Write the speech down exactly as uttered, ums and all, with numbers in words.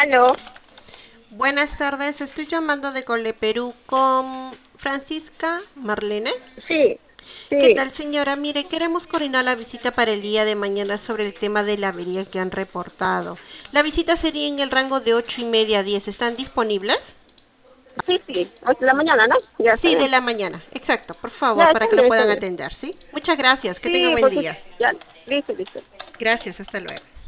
Aló, Buenas tardes, estoy llamando de Cole Perú con Francisca Marlene. sí, ¿Qué sí, tal, señora? Mire, queremos coordinar la visita para el día de mañana sobre el tema de la avería que han reportado. La visita sería en el rango de ocho y media a diez. ¿Están disponibles? sí, sí, ocho de la mañana, ¿no? Ya está Sí, de bien. la mañana. Exacto, por favor, Ya para está que lo bien, está puedan bien. atender, ¿sí? Muchas gracias, que tenga Sí, buen porque día. ya, listo, listo. Gracias, hasta luego.